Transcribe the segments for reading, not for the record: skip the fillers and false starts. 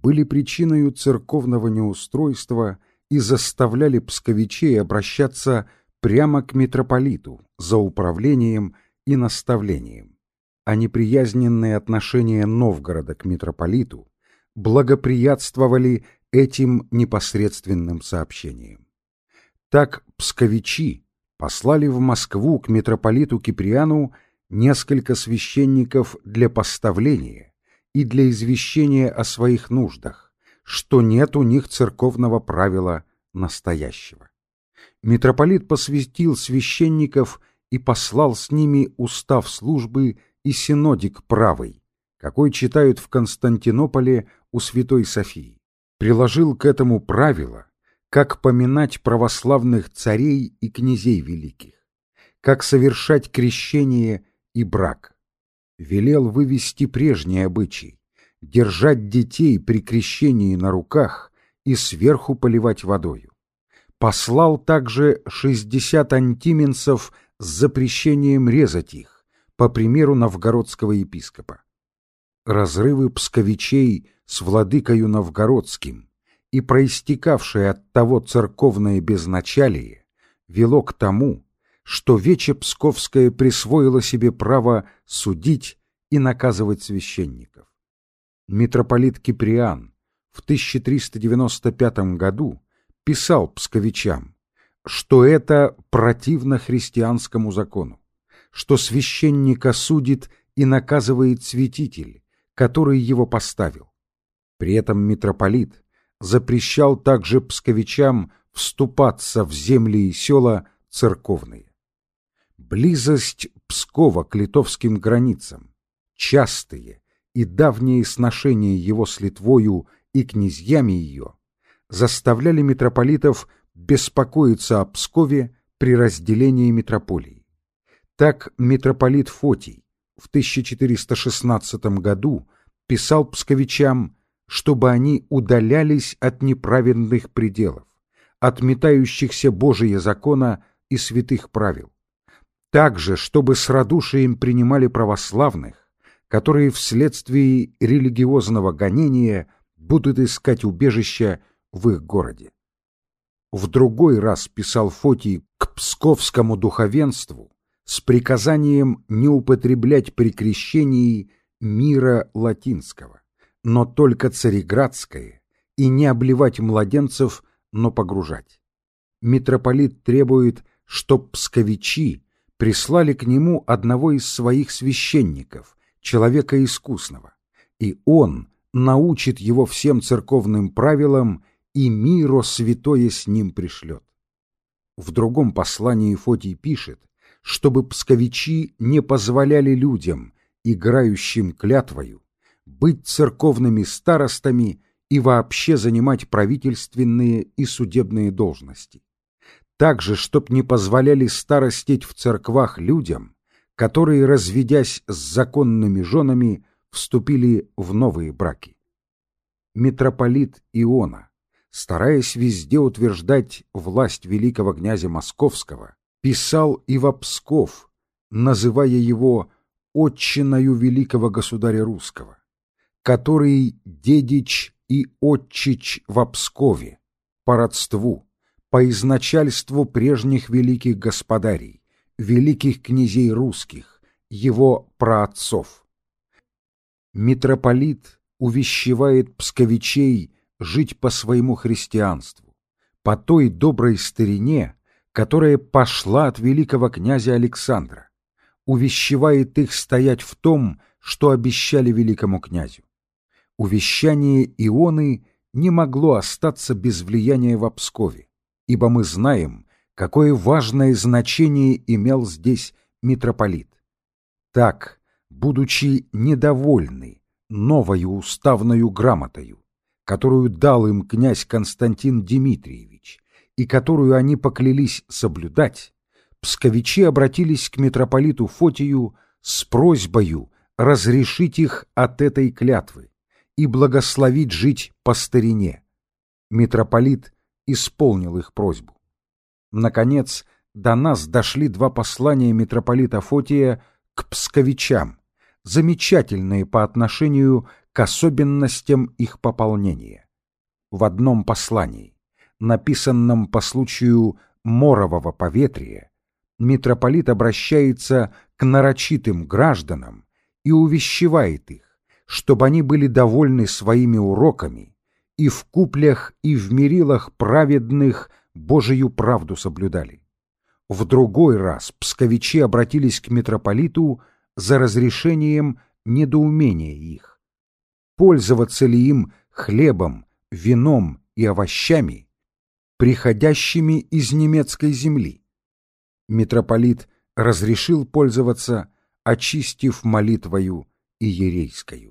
были причиной церковного неустройства и заставляли псковичей обращаться прямо к митрополиту за управлением и наставлением, а неприязненные отношения Новгорода к митрополиту благоприятствовали этим непосредственным сообщениям. Так псковичи послали в Москву к митрополиту Киприану несколько священников для поставления и для извещения о своих нуждах, что нет у них церковного правила настоящего. Митрополит посвятил священников и послал с ними устав службы и синодик правый, какой читают в Константинополе у Святой Софии. Приложил к этому правило, как поминать православных царей и князей великих, как совершать крещение и брак. Велел вывести прежний обычай, держать детей при крещении на руках и сверху поливать водою. Послал также 60 антименсов с запрещением резать их, по примеру новгородского епископа. Разрывы псковичей с владыкою новгородским и проистекавшее от того церковное безначалие вело к тому, что Вече Псковское присвоило себе право судить и наказывать священников. Митрополит Киприан в 1395 году писал псковичам, что это противно христианскому закону, что священника судит и наказывает святитель, который его поставил. При этом митрополит запрещал также псковичам вступаться в земли и села церковные. Близость Пскова к литовским границам, частые и давние сношения его с Литвою и князьями ее заставляли митрополитов беспокоиться о Пскове при разделении митрополии. Так митрополит Фотий в 1416 году писал псковичам, чтобы они удалялись от неправедных пределов, от метающихся Божия закона и святых правил. Также, чтобы с радушием принимали православных, которые вследствие религиозного гонения будут искать убежища в их городе. В другой раз писал Фотий к псковскому духовенству с приказанием не употреблять при крещении мира латинского, но только цареградское, и не обливать младенцев, но погружать. Митрополит требует, чтоб псковичи прислали к нему одного из своих священников, человека искусного, и он научит его всем церковным правилам, и миро святое с ним пришлет. В другом послании Фотий пишет, чтобы псковичи не позволяли людям, играющим клятвою, быть церковными старостами и вообще занимать правительственные и судебные должности. Также, чтоб не позволяли старостить в церквах людям, которые, разведясь с законными женами, вступили в новые браки. Митрополит Иона, стараясь везде утверждать власть великого князя Московского, писал и во Псков, называя его отчиною великого государя русского, который дедич и отчич во Пскове, по родству, по изначальству прежних великих господарей, великих князей русских, его праотцов. Митрополит увещевает псковичей жить по своему христианству, по той доброй старине, которая пошла от великого князя Александра, увещевает их стоять в том, что обещали великому князю. Увещание Ионы не могло остаться без влияния во Пскове, ибо мы знаем, какое важное значение имел здесь митрополит. Так, будучи недовольны новою уставною грамотою, которую дал им князь Константин Дмитриевич и которую они поклялись соблюдать, псковичи обратились к митрополиту Фотию с просьбою разрешить их от этой клятвы и благословить жить по старине. Митрополит исполнил их просьбу. Наконец, до нас дошли два послания митрополита Фотия к псковичам, замечательные по отношению к особенностям их пополнения. В одном послании, написанном по случаю морового поветрия, митрополит обращается к нарочитым гражданам и увещевает их, чтобы они были довольны своими уроками и в куплях и в мерилах праведных Божию правду соблюдали. В другой раз псковичи обратились к митрополиту за разрешением недоумения их. Пользоваться ли им хлебом, вином и овощами, приходящими из немецкой земли? Митрополит разрешил пользоваться, очистив молитвою иерейскою.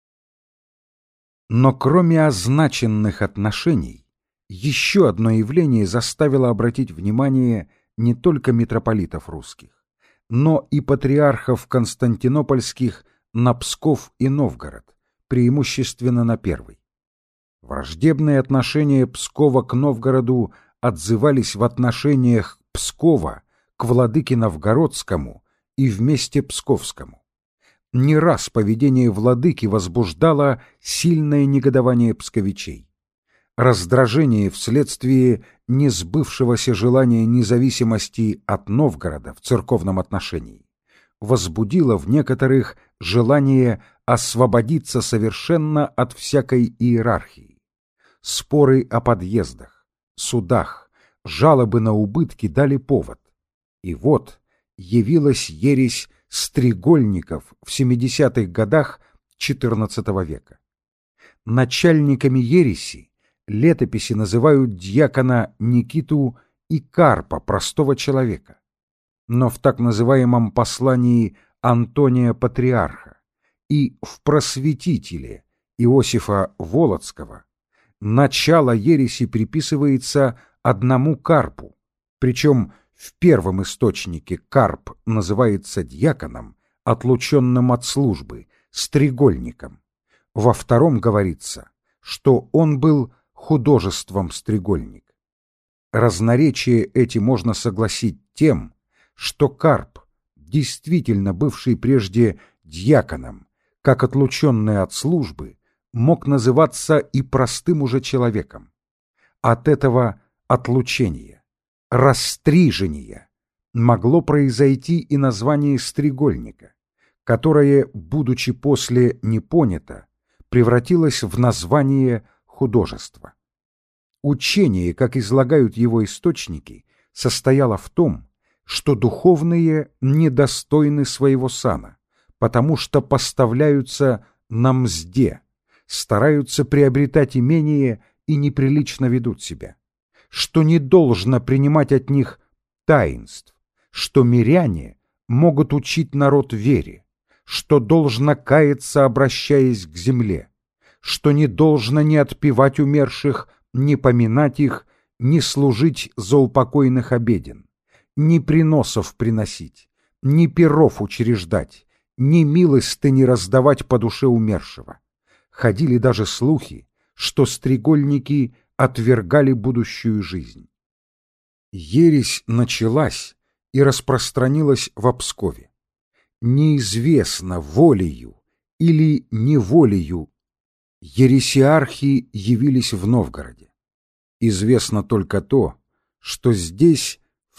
Но кроме означенных отношений, еще одно явление заставило обратить внимание не только митрополитов русских, но и патриархов константинопольских на Псков и Новгород, преимущественно на первый. Враждебные отношения Пскова к Новгороду отзывались в отношениях Пскова к владыке Новгородскому и вместе Псковскому. Не раз поведение владыки возбуждало сильное негодование псковичей. Раздражение вследствие несбывшегося желания независимости от Новгорода в церковном отношении возбудило в некоторых желание освободиться совершенно от всякой иерархии. Споры о подъездах, судах, жалобы на убытки дали повод. И вот явилась ересь стрегольников в 70-х годах XIV века. Начальниками ереси летописи называют дьякона Никиту и Карпа, простого человека. Но в так называемом послании Антония Патриарха и в просветителе Иосифа Волоцкого начало ереси приписывается одному Карпу, причем в первом источнике Карп называется дьяконом, отлученным от службы, стрегольником. Во втором говорится, что он был художеством стрегольник. Разноречие эти можно согласить тем, что Карп, действительно бывший прежде дьяконом, как отлученный от службы, мог называться и простым уже человеком. От этого отлучения, растрижения могло произойти и название стрегольника, которое, будучи после не понято, превратилось в название художества. Учение, как излагают его источники, состояло в том, что духовные недостойны своего сана, потому что поставляются на мзде, стараются приобретать имение и неприлично ведут себя, что не должно принимать от них таинств, что миряне могут учить народ вере, что должно каяться, обращаясь к земле, что не должно ни отпевать умерших, ни поминать их, ни служить за упокойных обеден, ни приносов приносить, ни пиров учреждать, ни милостыни раздавать по душе умершего. Ходили даже слухи, что стрегольники отвергали будущую жизнь. Ересь началась и распространилась в Пскове. Неизвестно, волею или неволею, ересиархи явились в Новгороде. Известно только то, что здесь в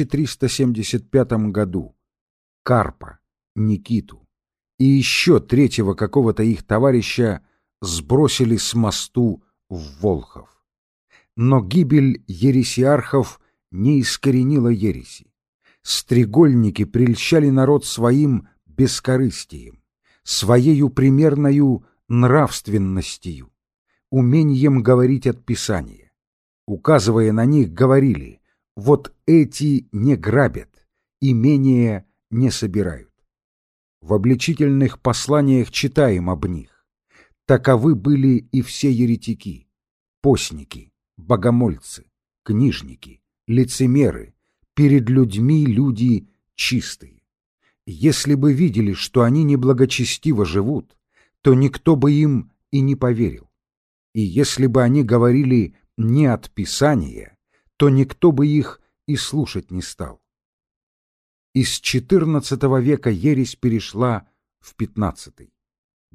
1375 году Карпа, Никиту и еще третьего какого-то их товарища сбросили с мосту в Волхов. Но гибель ересиархов не искоренила ереси. Стрегольники прельщали народ своим бескорыстием, своею примерною нравственностью, умением говорить от Писания. Указывая на них, говорили: вот эти не грабят, имения не собирают. В обличительных посланиях читаем об них. Таковы были и все еретики, постники, богомольцы, книжники, лицемеры, перед людьми люди чистые. Если бы видели, что они неблагочестиво живут, то никто бы им и не поверил. И если бы они говорили не от Писания, то никто бы их и слушать не стал. Из XIV века ересь перешла в XV.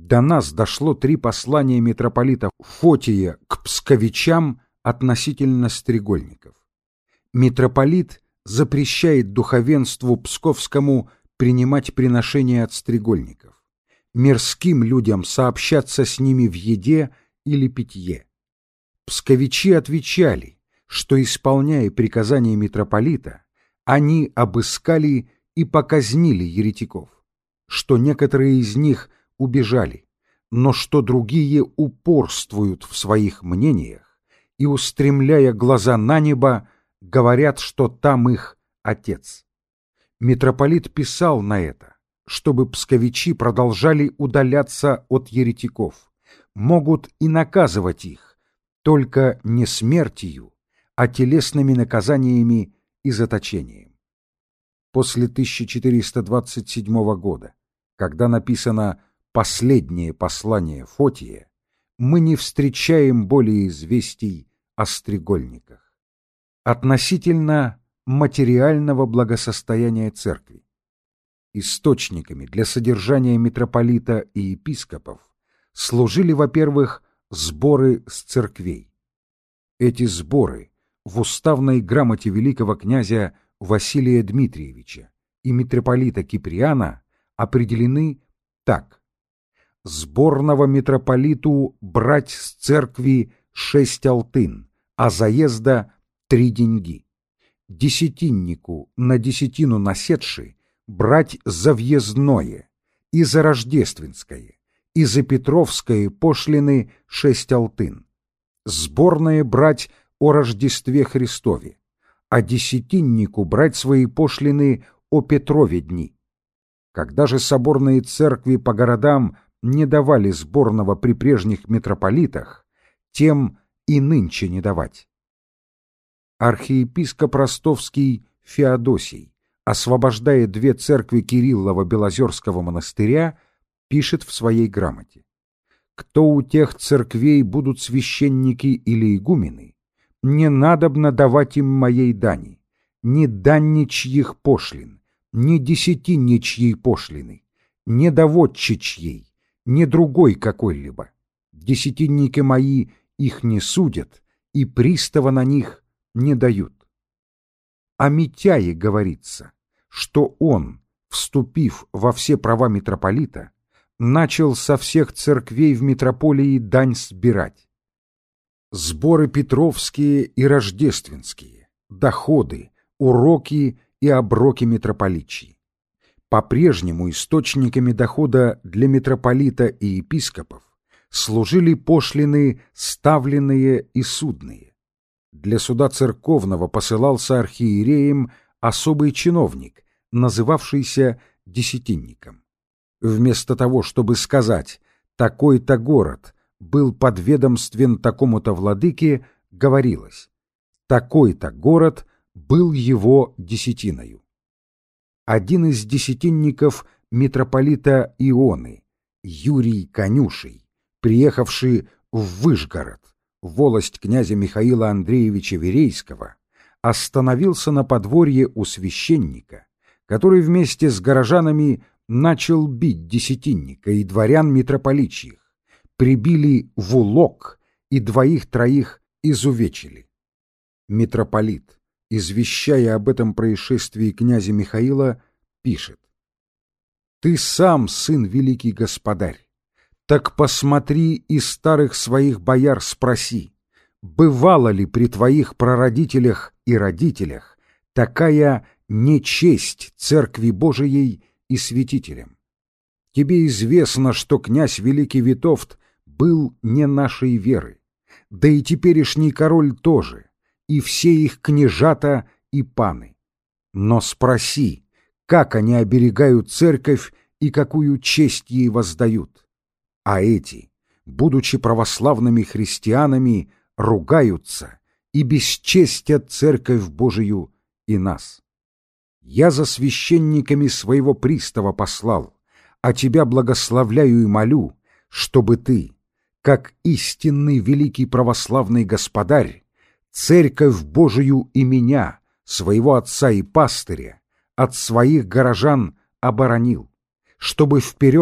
До нас дошло 3 послания митрополита Фотия к псковичам относительно стрегольников. Митрополит запрещает духовенству псковскому принимать приношения от стрегольников, мирским людям сообщаться с ними в еде или питье. Псковичи отвечали, что, исполняя приказания митрополита, они обыскали и показнили еретиков, что некоторые из них убежали, но что другие упорствуют в своих мнениях и, устремляя глаза на небо, говорят, что там их отец. Митрополит писал на это, чтобы псковичи продолжали удаляться от еретиков, могут и наказывать их, только не смертью, а телесными наказаниями и заточением. После 1427 года, когда написано «Последнее послание Фотия», мы не встречаем более известий о стрегольниках. Относительно материального благосостояния церкви. Источниками для содержания митрополита и епископов служили, во-первых, сборы с церквей. Эти сборы в уставной грамоте великого князя Василия Дмитриевича и митрополита Киприана определены так: сборного митрополиту брать с церкви 6 алтын, а заезда 3 деньги. Десятиннику на десятину наседши брать за въездное, и за рождественское, и за петровское пошлины 6 алтын. Сборное брать о Рождестве Христове, а десятиннику брать свои пошлины о Петрове дни. Когда же соборные церкви по городам не давали сборного при прежних митрополитах, тем и нынче не давать. Архиепископ ростовский Феодосий, освобождая 2 церкви Кириллова-Белозерского монастыря, пишет в своей грамоте: «Кто у тех церквей будут священники или игумены, не надобно давать им моей дани, ни данничьих пошлин, ни десятинничьей пошлины, ни доводчичьей, ни другой какой-либо. Десятинники мои их не судят, и пристава на них не дают». О Митяе говорится, что он, вступив во все права митрополита, начал со всех церквей в митрополии дань сбирать. Сборы петровские и рождественские, доходы, уроки и оброки митрополичьи. По-прежнему источниками дохода для митрополита и епископов служили пошлины ставленные и судные. Для суда церковного посылался архиереем особый чиновник, называвшийся десятинником. Вместо того, чтобы сказать «такой-то город был подведомствен такому-то владыке», говорилось «такой-то город был его десятиною». Один из десятинников митрополита Ионы, Юрий Конюший, приехавший в Выжгород, волость князя Михаила Андреевича Верейского, остановился на подворье у священника, который вместе с горожанами начал бить десятинника и дворян митрополичьих, прибили в улок и 2-3 изувечили. Митрополит, извещая об этом происшествии князя Михаила, пишет: «Ты сам, сын великий государь, так посмотри и старых своих бояр спроси, бывала ли при твоих прародителях и родителях такая нечесть Церкви Божией и святителям? Тебе известно, что князь Великий Витовт был не нашей веры, да и теперешний король тоже, и все их княжата и паны. Но спроси, как они оберегают церковь и какую честь ей воздают. А эти, будучи православными христианами, ругаются и бесчестят Церковь Божию и нас. Я за священниками своего пристава послал, а тебя благословляю и молю, чтобы ты, как истинный великий православный господарь, Церковь Божию и меня, своего отца и пастыря, от своих горожан оборонил, чтобы вперед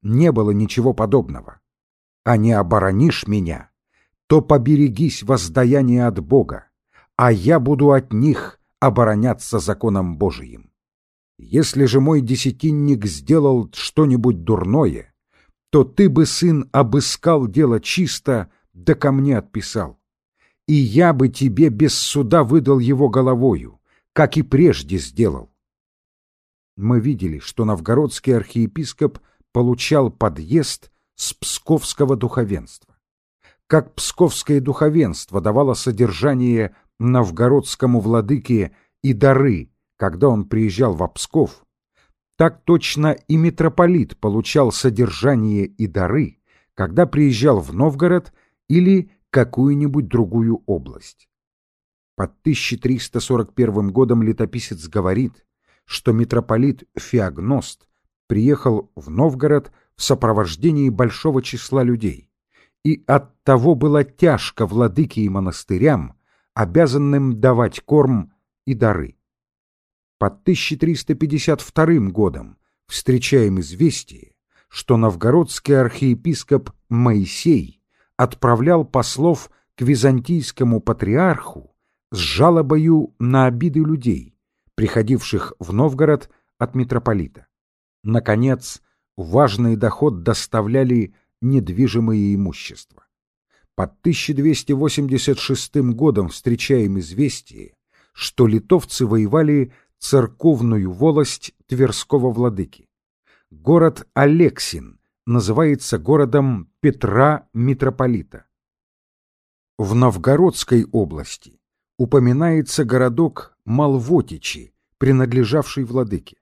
не было ничего подобного. А не оборонишь меня, то поберегись воздаяния от Бога, а я буду от них обороняться законом Божиим. Если же мой десятинник сделал что-нибудь дурное, то ты бы, сын, обыскал дело чисто, да ко мне отписал. И я бы тебе без суда выдал его головою, как и прежде сделал. Мы видели, что новгородский архиепископ получал подъезд с псковского духовенства. Как псковское духовенство давало содержание новгородскому владыке и дары, когда он приезжал в Псков, так точно и митрополит получал содержание и дары, когда приезжал в Новгород или какую-нибудь другую область. Под 1341 годом летописец говорит, что митрополит Феогност приехал в Новгород в сопровождении большого числа людей, и оттого было тяжко владыке и монастырям, обязанным давать корм и дары. Под 1352 годом встречаем известие, что новгородский архиепископ Моисей отправлял послов к византийскому патриарху с жалобою на обиды людей, приходивших в Новгород от митрополита. Наконец, важный доход доставляли недвижимое имущество. Под 1286 годом встречаем известие, что литовцы воевали церковную волость Тверского владыки. Город Алексин называется городом Петра Митрополита. В Новгородской области упоминается городок Малвотичи, принадлежавший владыке.